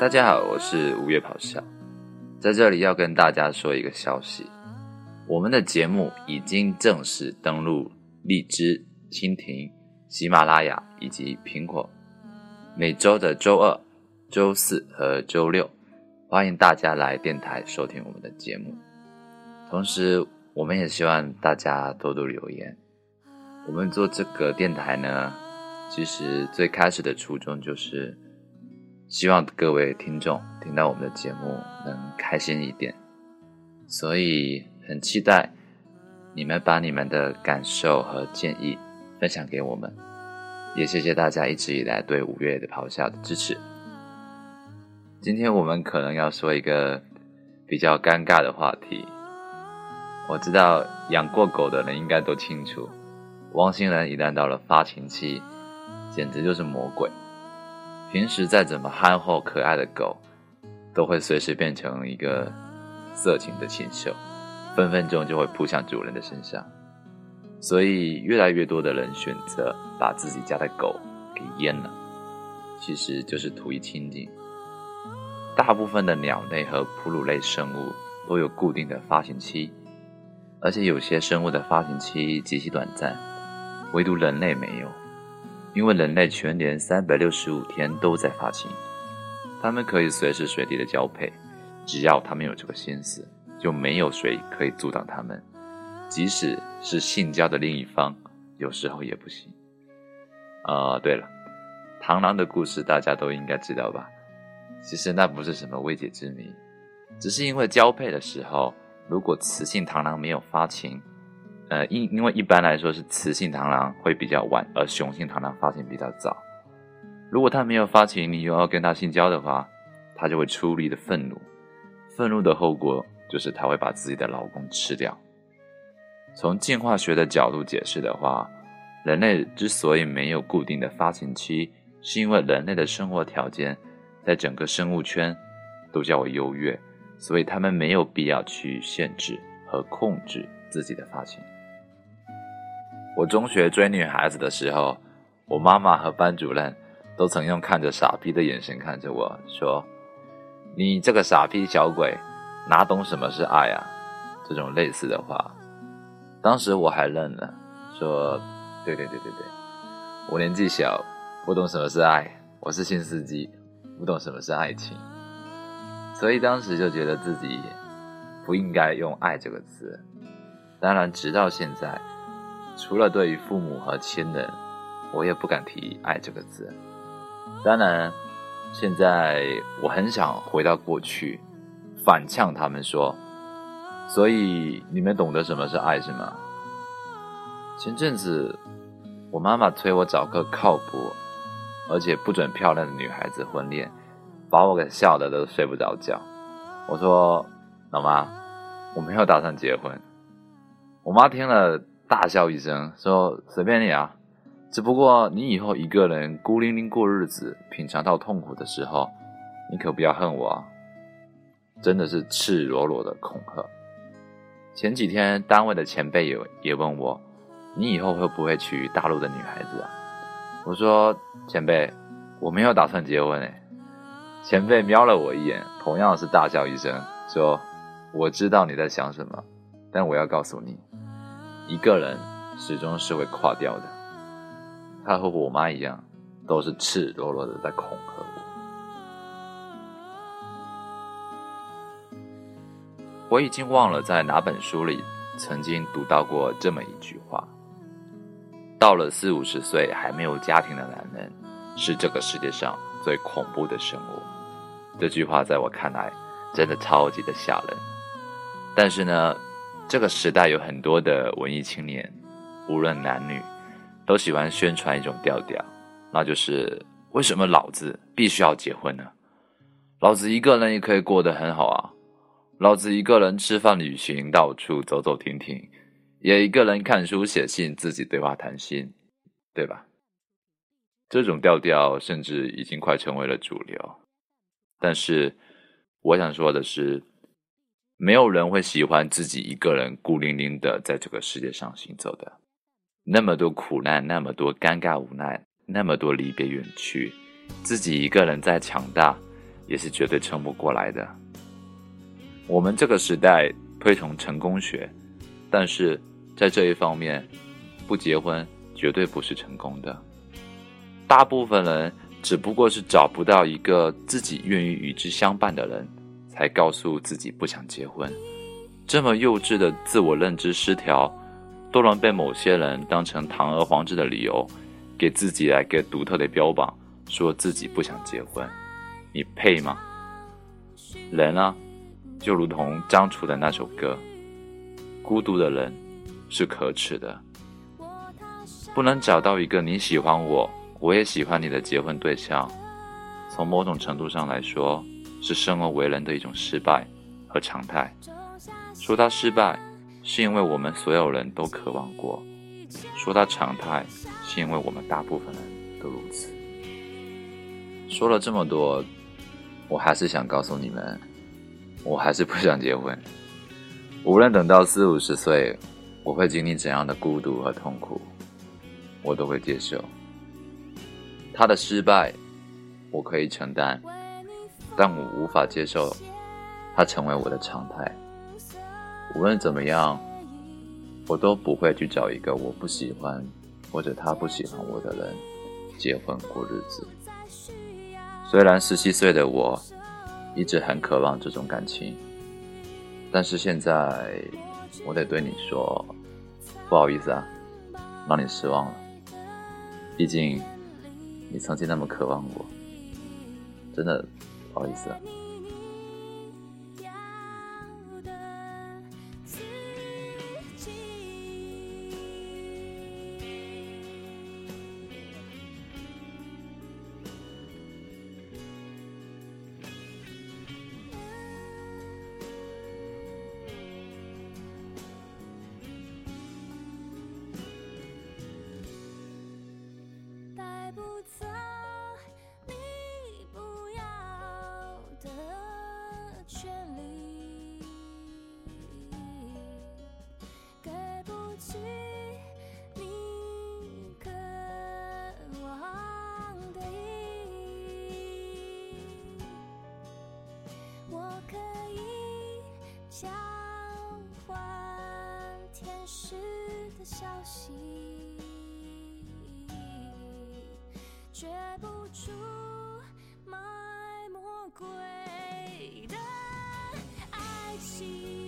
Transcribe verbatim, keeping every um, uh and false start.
大家好，我是五月咆哮，在这里要跟大家说一个消息，我们的节目已经正式登录荔枝、蜻蜓、喜马拉雅以及苹果，每周的周二、周四和周六，欢迎大家来电台收听我们的节目。同时我们也希望大家多多留言。我们做这个电台呢，其实最开始的初衷就是希望各位听众听到我们的节目能开心一点，所以很期待你们把你们的感受和建议分享给我们，也谢谢大家一直以来对五月的咆哮的支持。今天我们可能要说一个比较尴尬的话题，我知道养过狗的人应该都清楚，汪星人一旦到了发情期简直就是魔鬼，平时再怎么憨厚可爱的狗都会随时变成一个色情的禽兽，分分钟就会扑向主人的身上。所以越来越多的人选择把自己家的狗给阉了，其实就是图一清净。大部分的鸟类和哺乳类生物都有固定的发情期，而且有些生物的发情期极其短暂，唯独人类没有，因为人类全年三百六十五天都在发情，他们可以随时随地的交配，只要他们有这个心思，就没有谁可以阻挡他们，即使是性交的另一方有时候也不行。呃，对了，螳螂的故事大家都应该知道吧？其实那不是什么未解之谜，只是因为交配的时候，如果雌性螳螂没有发情，呃，因因为一般来说是雌性螳螂会比较晚，而雄性螳螂发情比较早。如果它没有发情，你又要跟它性交的话，它就会出离的愤怒，愤怒的后果就是它会把自己的老公吃掉。从进化学的角度解释的话，人类之所以没有固定的发情期，是因为人类的生活条件在整个生物圈都较为优越，所以他们没有必要去限制和控制自己的发情。我中学追女孩子的时候，我妈妈和班主任都曾用看着傻逼的眼神看着我说，你这个傻逼小鬼，哪懂什么是爱啊，这种类似的话。当时我还愣了，说对对对对对，我年纪小，不懂什么是爱，我是新司机，不懂什么是爱情。所以当时就觉得自己不应该用爱这个词。当然直到现在，除了对于父母和亲人，我也不敢提爱这个字。当然现在我很想回到过去，反呛他们说，所以你们懂得什么是爱是吗？前阵子我妈妈催我找个靠谱而且不准漂亮的女孩子婚恋，把我给笑得都睡不着觉。我说，老妈，我没有打算结婚。我妈听了大笑一声，说随便你啊，只不过你以后一个人孤零零过日子，品尝到痛苦的时候，你可不要恨我啊。真的是赤裸裸的恐吓。前几天单位的前辈也也问我，你以后会不会娶大陆的女孩子啊？我说，前辈，我没有打算结婚诶。前辈瞄了我一眼，同样是大笑一声，说，我知道你在想什么，但我要告诉你，一个人始终是会垮掉的。他和我妈一样，都是赤裸裸的在恐吓我。我已经忘了在哪本书里曾经读到过这么一句话，到了四五十岁还没有家庭的男人，是这个世界上最恐怖的生物。这句话在我看来真的超级的吓人。但是呢，这个时代有很多的文艺青年，无论男女，都喜欢宣传一种调调，那就是为什么老子必须要结婚呢？老子一个人也可以过得很好啊，老子一个人吃饭旅行，到处走走停停，也一个人看书写信，自己对话谈心，对吧？这种调调甚至已经快成为了主流。但是我想说的是，没有人会喜欢自己一个人孤零零的在这个世界上行走的。那么多苦难，那么多尴尬无奈，那么多离别远去，自己一个人再强大， 也是绝对撑不过来的。我们这个时代推崇成功学，但是在这一方面，不结婚绝对不是成功的。大部分人只不过是找不到一个自己愿意与之相伴的人，才告诉自己不想结婚。这么幼稚的自我认知失调，都能被某些人当成堂而皇之的理由，给自己来个独特的标榜，说自己不想结婚。你配吗？人啊，就如同张楚的那首歌，孤独的人是可耻的。不能找到一个你喜欢我，我也喜欢你的结婚对象，从某种程度上来说，是生而为人的一种失败和常态。说它失败，是因为我们所有人都渴望过；说它常态，是因为我们大部分人都如此。说了这么多，我还是想告诉你们，我还是不想结婚。无论等到四五十岁，我会经历怎样的孤独和痛苦，我都会接受。他的失败，我可以承担，但我无法接受他成为我的常态。无论怎么样，我都不会去找一个我不喜欢或者他不喜欢我的人结婚过日子。虽然十七岁的我一直很渴望这种感情，但是现在我得对你说，不好意思啊，让你失望了。毕竟你曾经那么渴望我，真的不好意思啊。 交换天使的消息，绝不出卖魔鬼的爱情。